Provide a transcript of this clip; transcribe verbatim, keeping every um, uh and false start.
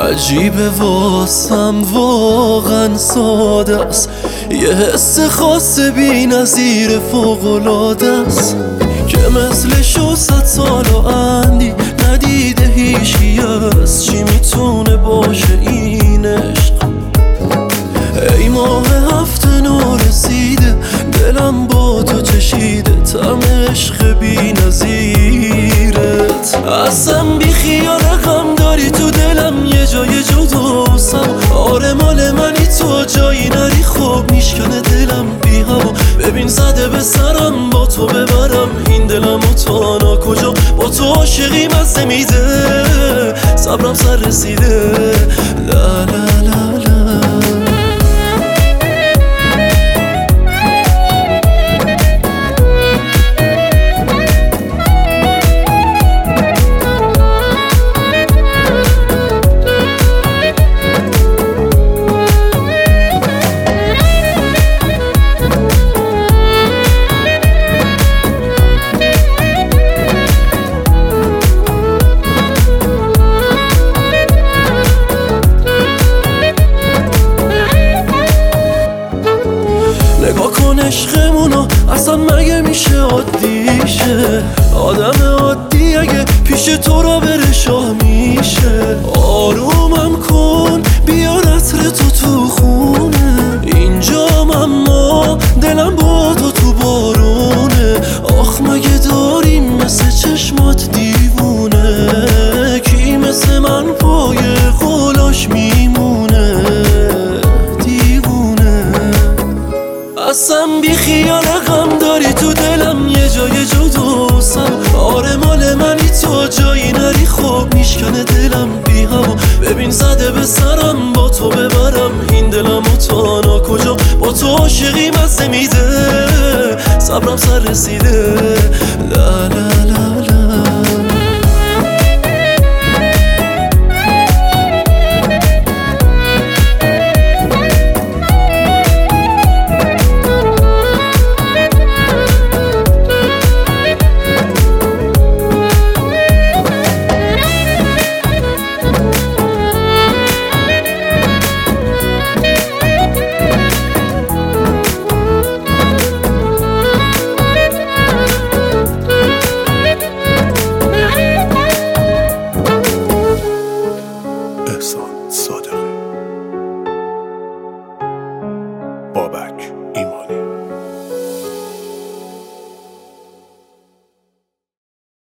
عجیبه واسم واقعا ساده است، یه حس خاص بی نظیر فوق‌العاده است که مثلشو صد سال و اندی ندیده هیچکی هست. چی میتونه باشه این عشق؟ ای ماه هفته نورسیده دلم با تو چشیده طعم عشق بی نظیرت. اصلا بی خیال غم داری تو دلم یه جای جداسم. آره مال منی تو جایی نری خوب میشکنه دلم بی هوا. ببین زده به سرم با تو ببرم این دلم و تانا کجا. با تو عاشقی مزه میده صبرم سر رسیده. لا لا لا لا نگاه کن عشقمونو اصلا مگه میشه عادیشه؟ آدم عادی اگه پیش تو را بره شاه میشه. آرومم کن بیار عطر تو تو خونه اینجام، اما دلم با تو تو بارونه. آخ مگه داریم مثل چشمات دیوونه؟ کی مثل من پای قولاش میمونه دیوونه؟ اصلا بی خیال غم داری تو دلم یه جای جداسم. آره مال منی تو جایی نری خوب میشکنه دلم بی هوا. ببین زده به سرم با تو ببرم این دلم و تانا کجا. با تو عاشقی مزه میده صبرم سر رسیده. لا لا لا